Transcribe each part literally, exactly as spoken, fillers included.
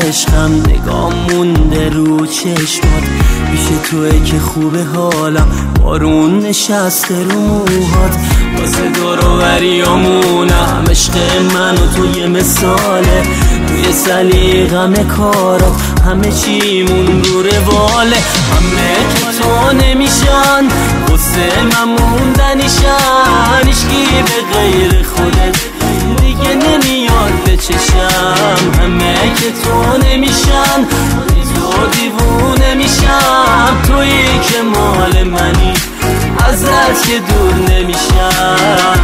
عشقم نگاه مونده رو چشمات، پیش توه که خوبه حالم، بارون نشسته رو موهات، واسه دوروبریامونم عشق من و تو یه مثاله، توی سلیقم کارات همه چیمون رو رواله، همه که تو نمیشن واسه من موندنیشن، هیچکی به غیر خودت دیگه نمیاد به چشم، همه که تو نمیشن بی تو دیوونه میشم، تویی که مال منی ازت که دور نمیشم.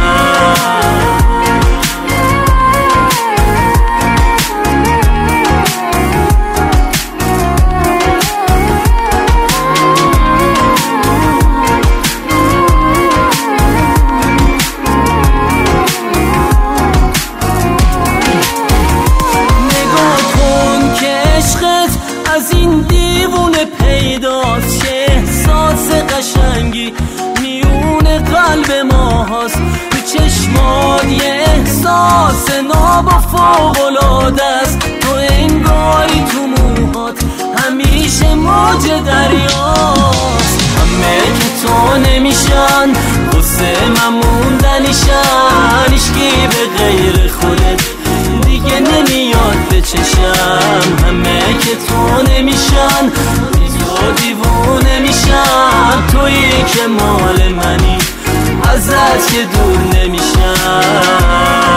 از این دیوونه پیداست که احساس قشنگی میون قلب ما هست، تو چشمات یه احساس ناب و فوق‌العاده است، تو انگاری تو موهات همیشه موج دریاست، همه که تو نمیشن واسه من موندنیشن، هیچکی به غیر خودت دیگه نمیاد به چشم، همه که تو نمیشن بی تو دیوونه میشم، تویی که مال منی ازت که دور نمیشم.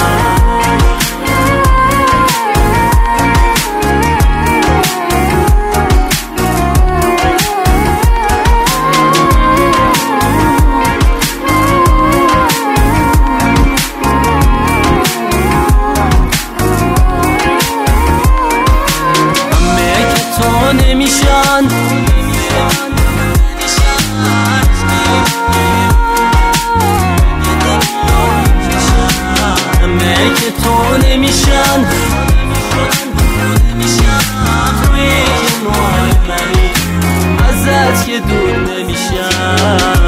نمیشن همه که تو نمیشن توی که مال منی ازت که دور نمیشن.